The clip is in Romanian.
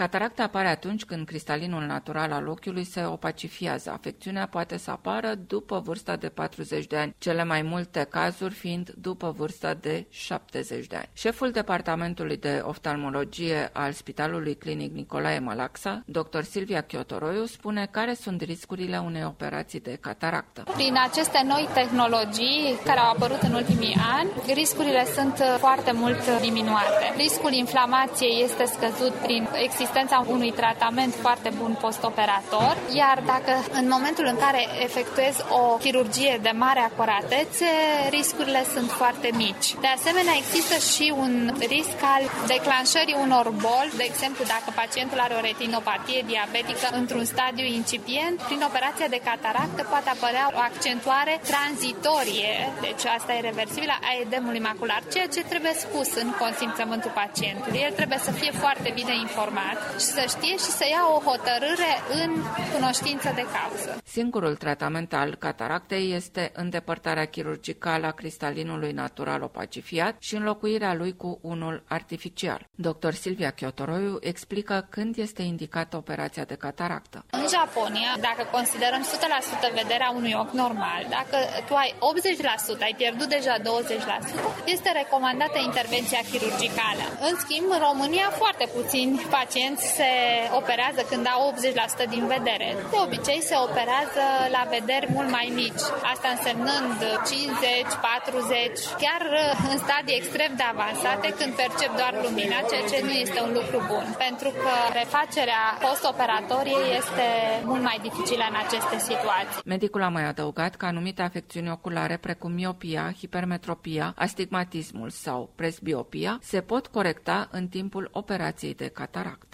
Cataracta apare atunci când cristalinul natural al ochiului se opacifiază. Afecțiunea poate să apară după vârsta de 40 de ani, cele mai multe cazuri fiind după vârsta de 70 de ani. Șeful Departamentului de Oftalmologie al Spitalului Clinic Nicolae Malaxa, dr. Silvia Chiotoroiu, spune care sunt riscurile unei operații de cataractă. Prin aceste noi tehnologii care au apărut în ultimii ani, riscurile sunt foarte mult diminuate. Riscul inflamației este scăzut prin existența unui tratament foarte bun postoperator, iar dacă în momentul în care efectuezi o chirurgie de mare acuratețe, riscurile sunt foarte mici. De asemenea, există și un risc al declanșării unor boli, de exemplu, dacă pacientul are o retinopatie diabetică într-un stadiu incipient, prin operația de cataractă poate apărea o accentuare tranzitorie, deci asta e reversibilă, a edemului macular, ceea ce trebuie spus în consimțământul pacientului. El trebuie să fie foarte bine informat și să știe și să ia o hotărâre în cunoștință de cauză. Singurul tratament al cataractei este îndepărtarea chirurgicală a cristalinului natural opacifiat și înlocuirea lui cu unul artificial. Dr. Silvia Chiotoroiu explică când este indicată operația de cataractă. În Japonia, dacă considerăm 100% vederea unui ochi normal, dacă tu ai 80%, ai pierdut deja 20%, este recomandată intervenția chirurgicală. În schimb, în România foarte puțini pacienți se operează când au 80% din vedere. De obicei se operează la vederi mult mai mici, asta însemnând 50, 40, chiar în stadii extrem de avansate când percep doar lumina, ceea ce nu este un lucru bun, pentru că refacerea postoperatorie este mult mai dificilă în aceste situații. Medicul a mai adăugat că anumite afecțiuni oculare, precum miopia, hipermetropia, astigmatismul sau presbiopia, se pot corecta în timpul operației de cataractă.